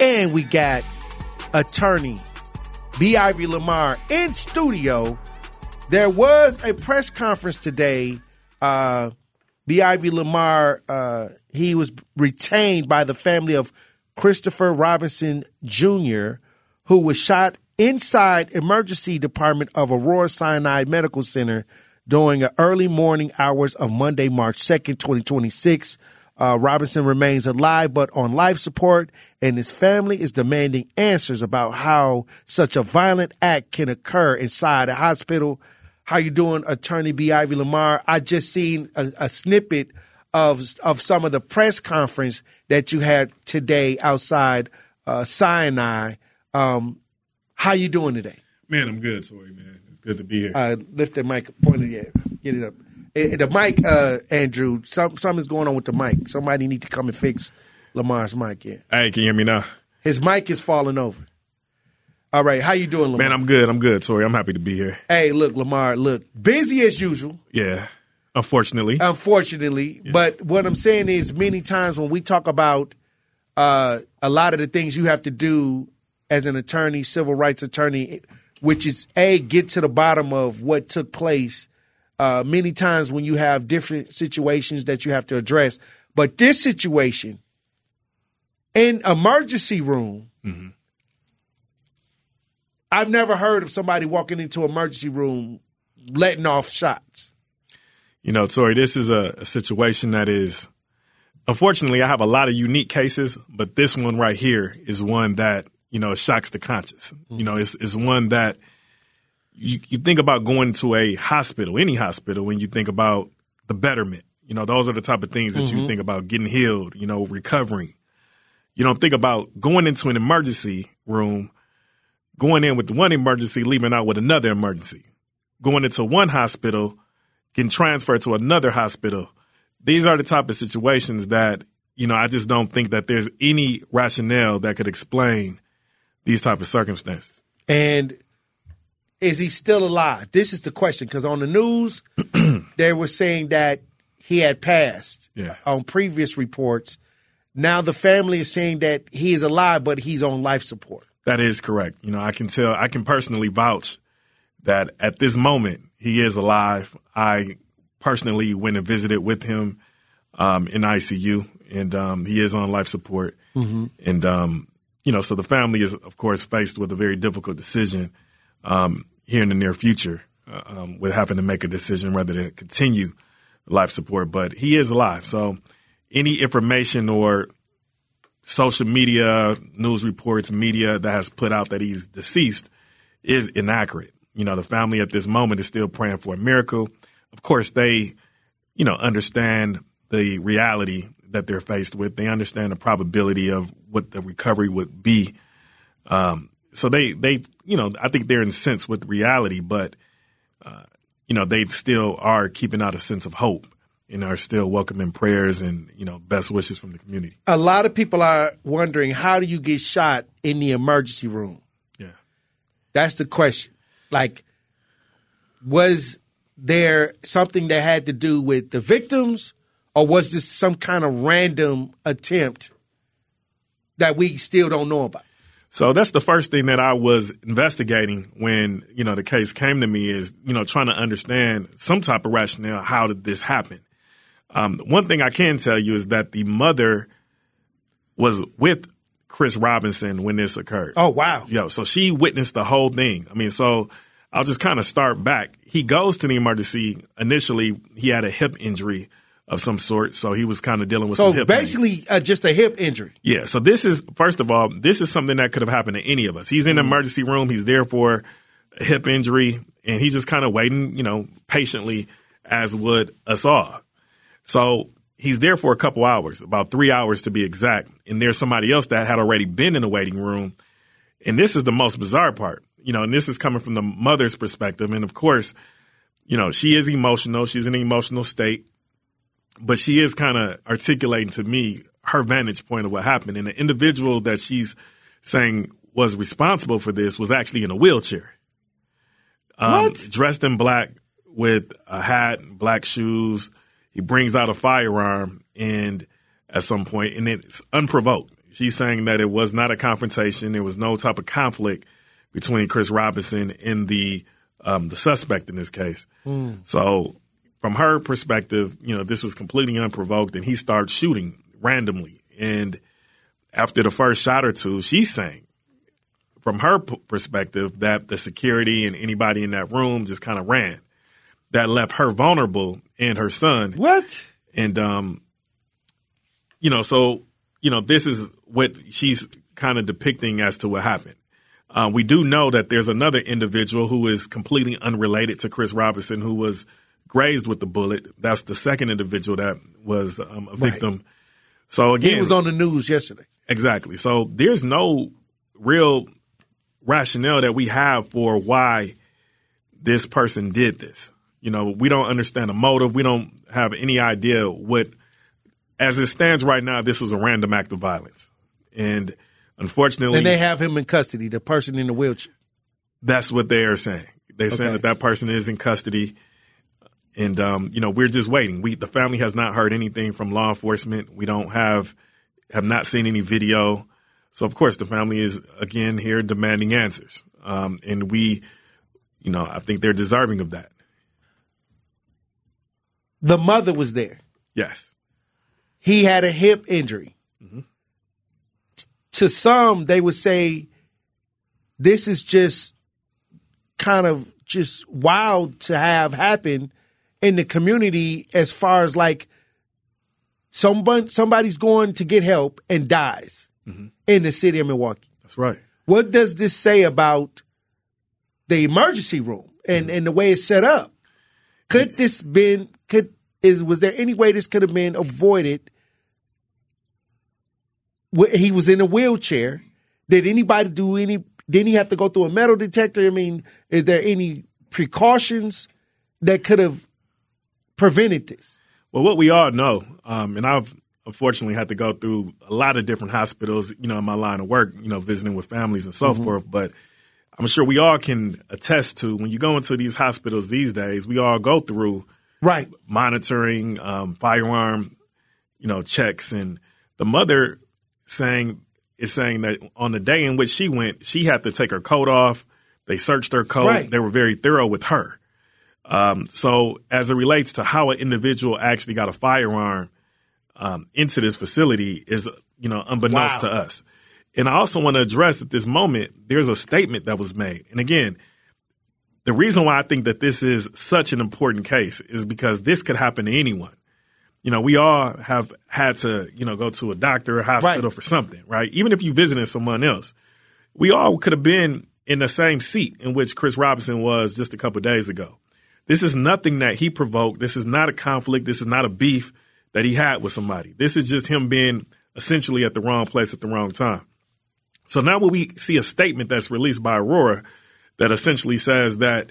And we got attorney B. Ivy Lamar in studio. There was a press conference today. B. Ivy Lamar, he was retained by the family of Christopher Robinson Jr., who was shot inside emergency department of Aurora Sinai Medical Center during the early morning hours of Monday, March 2nd, 2026. Robinson remains alive but on life support, and his family is demanding answers about how such a violent act can occur inside a hospital. How you doing, Attorney B. Ivy Lamar? I just seen a snippet of some of the press conference that you had today outside Sinai. How you doing today? Man, I'm good, Tori, man. It's good to be here. Lift the mic, point it, get it up. The mic, Andrew, something's going on with the mic. Somebody need to come and fix Lamar's mic, yeah. Hey, can you hear me now? His mic is falling over. All right, how you doing, Lamar? Man, I'm good, Tori. I'm happy to be here. Hey, look, Lamar, busy as usual. Yeah, unfortunately. Yeah. But what I'm saying is many times when we talk about a lot of the things you have to do as an attorney, civil rights attorney, which is, get to the bottom of what took place. Many times when you have different situations that you have to address. But this situation, in emergency room, mm-hmm. I've never heard of somebody walking into an emergency room letting off shots. You know, Tori, this is a situation that is, unfortunately, I have a lot of unique cases, but this one right here is one that, you know, shocks the conscience. Mm-hmm. You know, it's one that you think about going to a hospital, any hospital, when you think about the betterment. You know, those are the type of things that mm-hmm. you think about, getting healed, you know, recovering. You don't think about going into an emergency room, going in with one emergency, leaving out with another emergency, going into one hospital, getting transferred to another hospital. These are the type of situations that, you know, I just don't think that there's any rationale that could explain these type of circumstances. And is he still alive? This is the question, because on the news, they were saying that he had passed on previous reports. Now the family is saying that he is alive, but he's on life support. That is correct. You know, I can personally vouch that at this moment he is alive. I personally went and visited with him in ICU, and he is on life support. Mm-hmm. And, you know, so the family is, of course, faced with a very difficult decision here in the near future with having to make a decision whether to continue life support. But he is alive. So any information or social media, news reports, media that has put out that he's deceased is inaccurate. You know, the family at this moment is still praying for a miracle. Of course, they, you know, understand the reality that they're faced with. They understand the probability of what the recovery would be. So they, you know, I think they're in sense with reality, but, you know, they still are keeping out a sense of hope and are still welcoming prayers and, you know, best wishes from the community. A lot of people are wondering, how do you get shot in the emergency room? Yeah. That's the question. Like, was there something that had to do with the victims, or was this some kind of random attempt that we still don't know about? So that's the first thing that I was investigating when, you know, the case came to me is, you know, trying to understand some type of rationale. How did this happen? One thing I can tell you is that the mother was with Chris Robinson when this occurred. Oh, wow. So she witnessed the whole thing. I mean, so I'll just kind of start back. He goes to the emergency. Initially, he had a hip injury of some sort, so he was kind of dealing with some hip pain. So basically just a hip injury. Yeah, so this is, first of all, this is something that could have happened to any of us. He's in the emergency room. He's there for a hip injury, and he's just kind of waiting, you know, patiently, as would us all. So he's there for a couple hours, about 3 hours to be exact, and there's somebody else that had already been in the waiting room. And this is the most bizarre part, you know, and this is coming from the mother's perspective. And, of course, you know, she is emotional. She's in an emotional state. But she is kind of articulating to me her vantage point of what happened. And the individual that she's saying was responsible for this was actually in a wheelchair. Dressed in black with a hat, black shoes. He brings out a firearm and at some point, and it's unprovoked. She's saying that it was not a confrontation. There was no type of conflict between Chris Robinson and the suspect in this case. So from her perspective, this was completely unprovoked, and he started shooting randomly. And after the first shot or two, she's saying, from her perspective, that the security and anybody in that room just kind of ran. That left her vulnerable and her son. What? And, this is what she's kind of depicting as to what happened. We do know that there's another individual who is completely unrelated to Chris Robinson who was grazed with the bullet. That's the second individual that was a victim. Right. So again, he was on the news yesterday. Exactly. So there's no real rationale that we have for why this person did this. We don't understand the motive. We don't have any idea what, as it stands right now, this was a random act of violence. And unfortunately. And they have him in custody, the person in the wheelchair. That's what they are saying. They're saying that person is in custody. And, we're just waiting. The family has not heard anything from law enforcement. We have not seen any video. So, of course, the family is, again, here demanding answers. And I think they're deserving of that. The mother was there. Yes. He had a hip injury. Mm-hmm. To some, they would say this is just kind of just wild to have happen in the community as far as like somebody's going to get help and dies in the city of Milwaukee. That's right. What does this say about the emergency room and the way it's set up? Was there any way this could have been avoided? He was in a wheelchair. Did anybody didn't he have to go through a metal detector? I mean, is there any precautions that could have prevented this? Well, what we all know, and I've unfortunately had to go through a lot of different hospitals, in my line of work, visiting with families and so forth. But I'm sure we all can attest to when you go into these hospitals these days, we all go through monitoring, firearm, checks. And the mother is saying that on the day in which she went, she had to take her coat off. They searched her coat. Right. They were very thorough with her. So as it relates to how an individual actually got a firearm into this facility is, unbeknownst to us. And I also want to address at this moment, there's a statement that was made. And again, the reason why I think that this is such an important case is because this could happen to anyone. We all have had to, go to a doctor or hospital for something, right? Even if you visited someone else, we all could have been in the same seat in which Chris Robinson was just a couple of days ago. This is nothing that he provoked. This is not a conflict. This is not a beef that he had with somebody. This is just him being essentially at the wrong place at the wrong time. So now when we see a statement that's released by Aurora that essentially says that,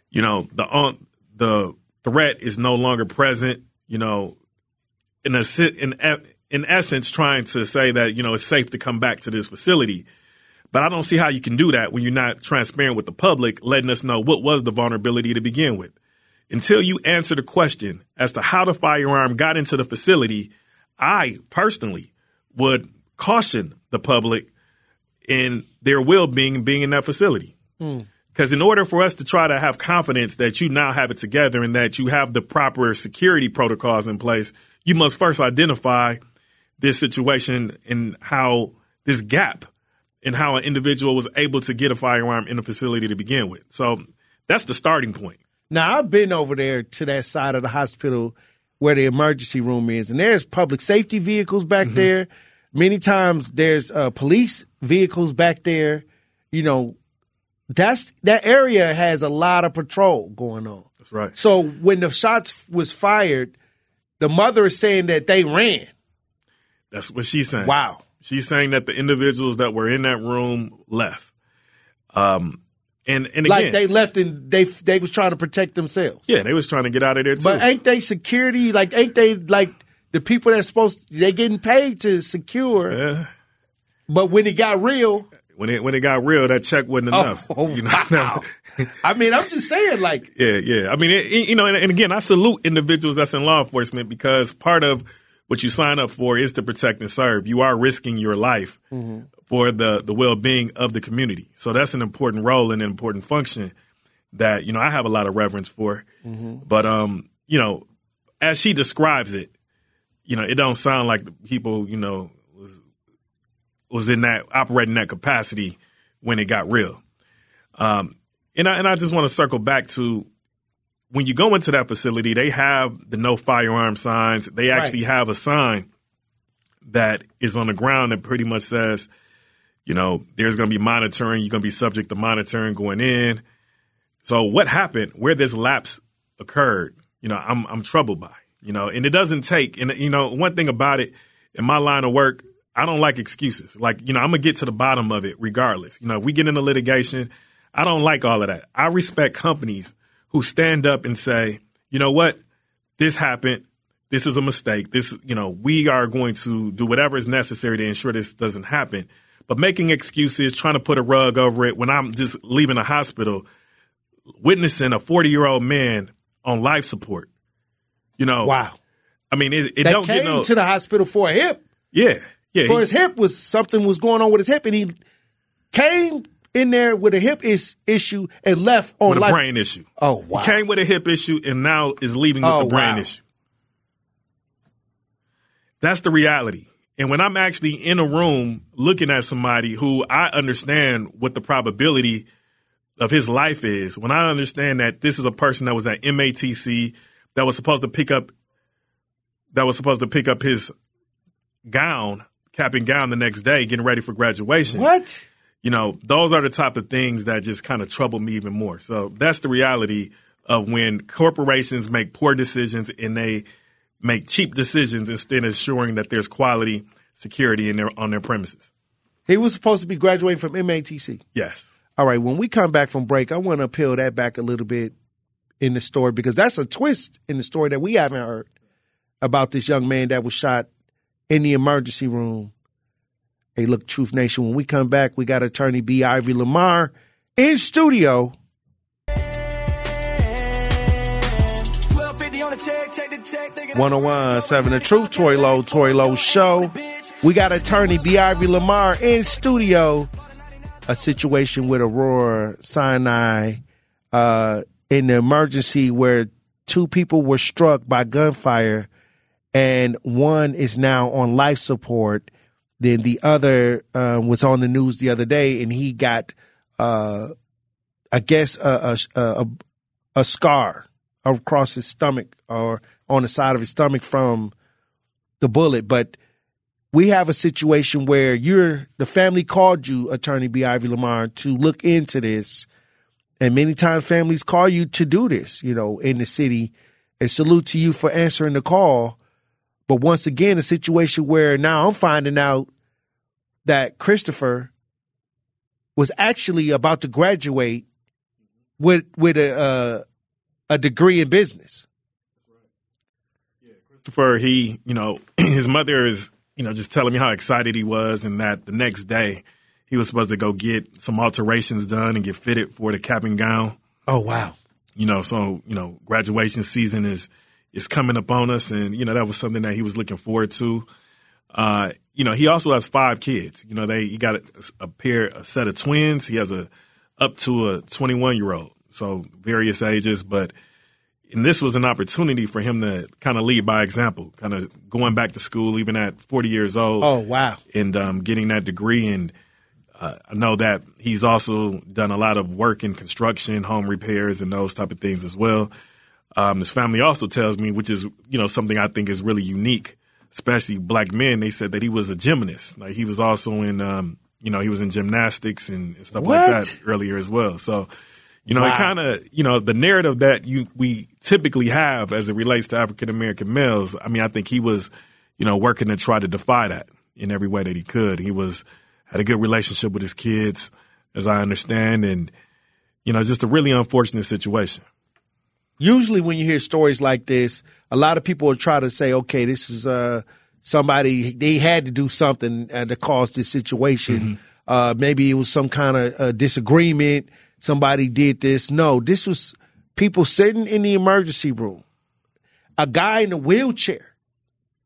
the threat is no longer present, in essence trying to say that, it's safe to come back to this facility. But I don't see how you can do that when you're not transparent with the public, letting us know what was the vulnerability to begin with. Until you answer the question as to how the firearm got into the facility, I personally would caution the public in their well-being being in that facility. Because in order for us to try to have confidence that you now have it together and that you have the proper security protocols in place, you must first identify this situation and how this gap and how an individual was able to get a firearm in a facility to begin with. So that's the starting point. Now, I've been over there to that side of the hospital where the emergency room is, and there's public safety vehicles back there. Many times there's police vehicles back there. That area has a lot of patrol going on. That's right. So when the shots was fired, the mother is saying that they ran. That's what she's saying. Wow. She's saying that the individuals that were in that room left. And again, like they left and they was trying to protect themselves. Yeah, they was trying to get out of there too. But ain't they security? Like, ain't they like the people that's they getting paid to secure? Yeah. But when it got real. When it got real, that check wasn't enough. Wow. I mean, I'm just saying, like. Yeah. I mean, and again, I salute individuals that's in law enforcement because part of what you sign up for is to protect and serve. You are risking your life for the well-being of the community. So that's an important role and an important function that, I have a lot of reverence for. But, as she describes it, it don't sound like the people, was in that operating that capacity when it got real. And I just want to circle back to when you go into that facility, they have the no firearm signs. They actually have a sign that is on the ground that pretty much says, there's going to be monitoring. You're going to be subject to monitoring going in. So what happened, where this lapse occurred, I'm troubled by, and it doesn't take, and, one thing about it in my line of work, I don't like excuses. Like, I'm going to get to the bottom of it regardless. If we get into litigation, I don't like all of that. I respect companies who stand up and say, you know what, this happened. This is a mistake. We are going to do whatever is necessary to ensure this doesn't happen. But making excuses, trying to put a rug over it when I'm just leaving a hospital, witnessing a 40-year-old man on life support, Wow. I mean, it that don't came get no to the hospital for a hip. Yeah. For his hip something was going on with his hip, and he came in there with a hip issue and left on with a brain issue. Oh, wow. He came with a hip issue and now is leaving with a brain issue. That's the reality. And when I'm actually in a room looking at somebody who I understand what the probability of his life is, when I understand that this is a person that was at MATC, that was supposed to pick up his gown, cap and gown the next day, getting ready for graduation. What? Those are the type of things that just kind of trouble me even more. So that's the reality of when corporations make poor decisions and they make cheap decisions instead of ensuring that there's quality security on their premises. He was supposed to be graduating from MATC. Yes. All right. When we come back from break, I want to peel that back a little bit in the story because that's a twist in the story that we haven't heard about this young man that was shot in the emergency room. Hey, look, Truth Nation, when we come back, we got attorney B. Ivy Lamar in studio. 101.7 The Truth, Tory Lowe Show. We got attorney B. Ivy Lamar in studio. A situation with Aurora Sinai in the emergency where two people were struck by gunfire and one is now on life support. Then the other was on the news the other day, and he got, I guess, a scar across his stomach or on the side of his stomach from the bullet. But we have a situation where the family called you, attorney B. Ivy Lamar, to look into this. And many times families call you to do this, in the city. And salute to you for answering the call. But once again, a situation where now I'm finding out that Christopher was actually about to graduate with a degree in business. Christopher, his mother is, just telling me how excited he was and that the next day he was supposed to go get some alterations done and get fitted for the cap and gown. Oh, wow. So graduation season is coming up on us, and that was something that he was looking forward to. He also has 5 kids. He got a set of twins. He has up to a 21-year-old, so various ages. And this was an opportunity for him to kind of lead by example, kind of going back to school even at 40 years old. Oh, wow! And getting that degree. And I know that he's also done a lot of work in construction, home repairs, and those type of things as well. His family also tells me, which is, something I think is really unique, especially black men. They said that he was a gymnast. Like he was also in, he was in gymnastics and stuff like that earlier as well. So, wow. It kind of, the narrative that we typically have as it relates to African-American males. I mean, I think he was, working to try to defy that in every way that he could. He had a good relationship with his kids, as I understand. And, just a really unfortunate situation. Usually when you hear stories like this, a lot of people will try to say, okay, this is somebody, they had to do something to cause this situation. Mm-hmm. Maybe it was some kind of disagreement. Somebody did this. No, this was people sitting in the emergency room. A guy in a wheelchair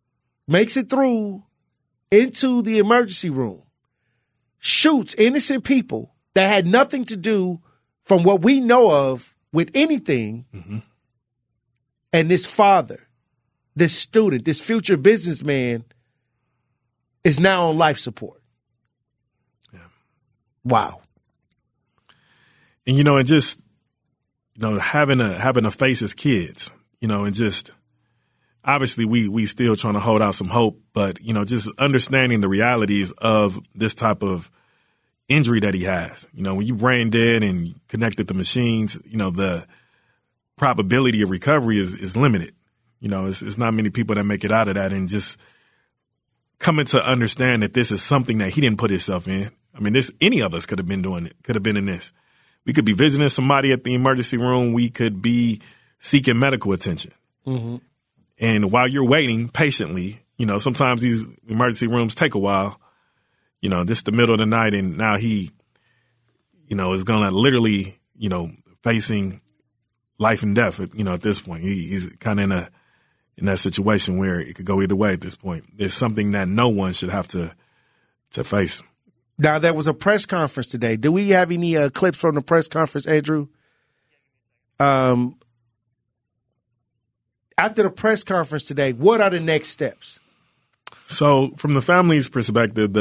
makes it through into the emergency room, shoots innocent people that had nothing to do, from what we know of, with anything. Mm-hmm. And this father, this student, this future businessman is now on life support. Yeah. Wow. And, and just, having to face his kids, and just obviously we still trying to hold out some hope, but, just understanding the realities of this type of injury that he has. When you brain dead and connected to machines, the probability of recovery is limited. It's not many people that make it out of that, and just coming to understand that this is something that he didn't put himself in. I mean, any of us could have been doing it, could have been in this. We could be visiting somebody at the emergency room. We could be seeking medical attention. Mm-hmm. And while you're waiting patiently, sometimes these emergency rooms take a while. This is the middle of the night, and now he, is going to literally, facing life and death, at this point. He's kind of in that situation where it could go either way at this point. It's something that no one should have to face. Now, there was a press conference today. Do we have any clips from the press conference, Andrew? After the press conference today, what are the next steps? So from the family's perspective,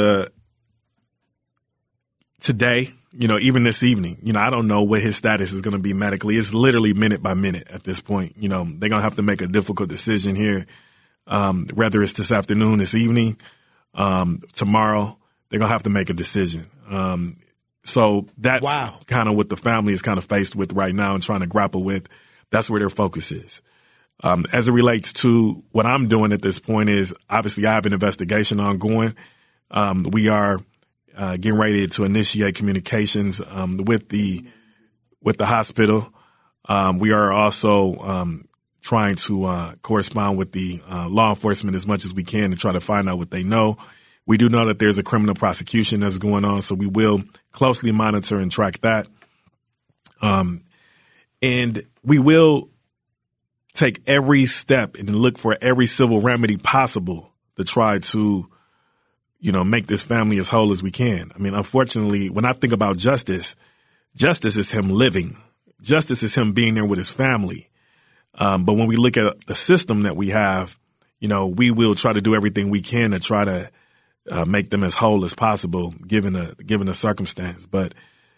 today, even this evening, I don't know what his status is going to be medically. It's literally minute by minute at this point. They're going to have to make a difficult decision here, whether it's this afternoon, this evening, tomorrow. They're going to have to make a decision. So that's kind of what the family is kind of faced with right now and trying to grapple with. That's where their focus is. As it relates to what I'm doing at this point is, obviously, I have an investigation ongoing. We are getting ready to initiate communications with the hospital. We are also trying to correspond with the law enforcement as much as we can to try to find out what they know. We do know that there's a criminal prosecution that's going on, so we will closely monitor and track that. And we will take every step and look for every civil remedy possible to try to, make this family as whole as we can. I mean, unfortunately, when I think about justice is him living. Justice is him being there with his family. But when we look at the system that we have, we will try to do everything we can to try to make them as whole as possible, given the circumstance. But,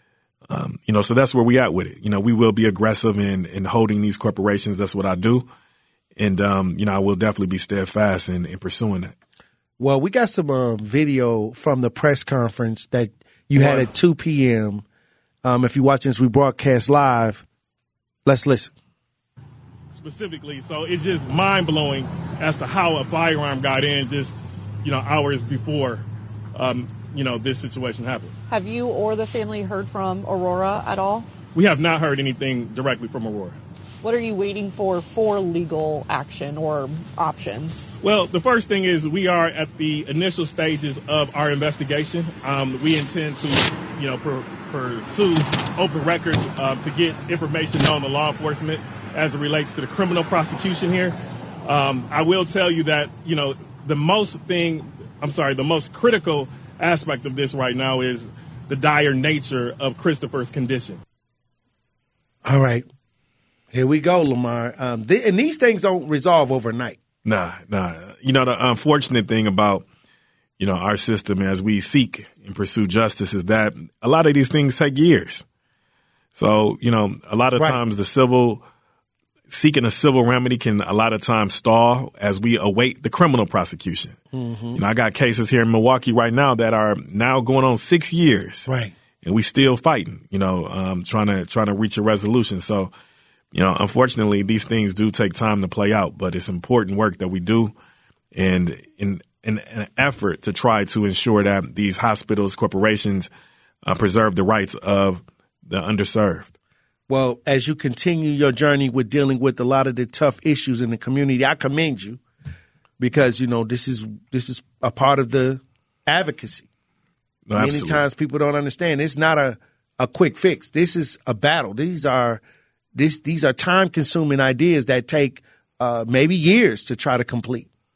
so that's where we at with it. We will be aggressive in holding these corporations. That's what I do. And, I will definitely be steadfast in pursuing that. Well, we got some video from the press conference that you had at 2 p.m. If you're watching this, we broadcast live. Let's listen. Specifically, so it's just mind-blowing as to how a firearm got in just, hours before, this situation happened. Have you or the family heard from Aurora at all? We have not heard anything directly from Aurora. What are you waiting for legal action or options? Well, the first thing is we are at the initial stages of our investigation. We intend to, pursue open records to get information known to law enforcement as it relates to the criminal prosecution here. I will tell you that, the most critical aspect of this right now is the dire nature of Christopher's condition. All right. Here we go, Lamar. And these things don't resolve overnight. Nah. The unfortunate thing about, our system as we seek and pursue justice is that a lot of these things take years. So, a lot of times seeking a civil remedy can a lot of times stall as we await the criminal prosecution. Mm-hmm. I got cases here in Milwaukee right now that are now going on 6 years. Right. And we still fighting, trying to reach a resolution. So, unfortunately, these things do take time to play out, but it's important work that we do and in an effort to try to ensure that these hospitals, corporations preserve the rights of the underserved. Well, as you continue your journey with dealing with a lot of the tough issues in the community, I commend you because, this is a part of the advocacy. No, many times people don't understand. It's not a quick fix. This is a battle. These are time-consuming ideas that take maybe years to try to complete.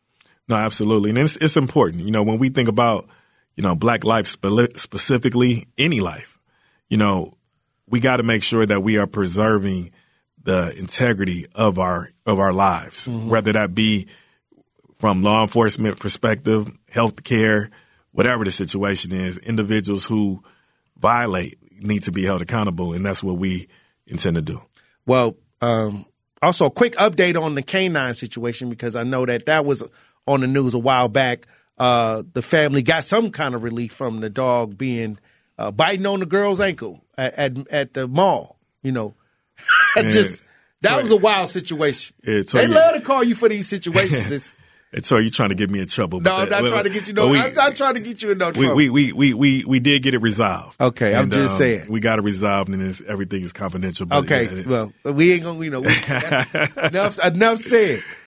No, absolutely. And it's important. You know, when we think about, you know, Black life specifically, any life, you know, we got to make sure that we are preserving the integrity of our lives, whether that be from law enforcement perspective, health care, whatever the situation is. Individuals who violate need to be held accountable, and that's what we intend to do. Well, also a quick update on the canine situation, because I know that was on the news a while back. The family got some kind of relief from the dog being biting on the girl's ankle at the mall. You know, was a wild situation. They love to call you for these situations. So you're trying to get me in trouble? No, I'm not trying to get you. I'm not trying to get you in no trouble. We did get it resolved. Okay, I'm just saying we got it resolved, and everything is confidential. But okay, well, we ain't gonna. Enough said.